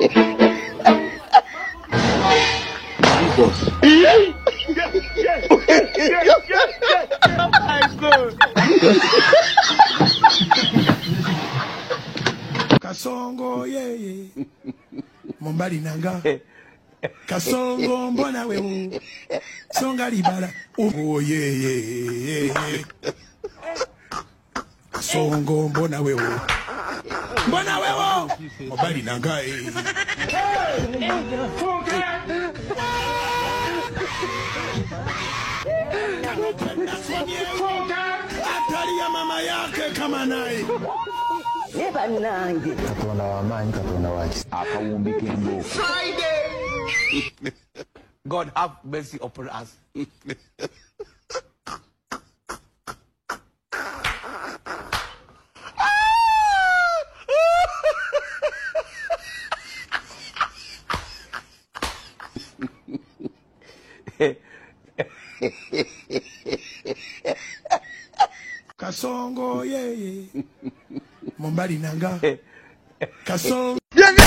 Kasongo ye Mombali nanga Kasongo mbona wewe Songa libala oh ye Kasongo mbona wewe Mombali nanga Atari ya mama yake kama naye Neba nange Katonda wamanyi Katonda waki akawumbika embooko. Friday. God have mercy upon us. Kasongo ye Mombali nanga Kasongo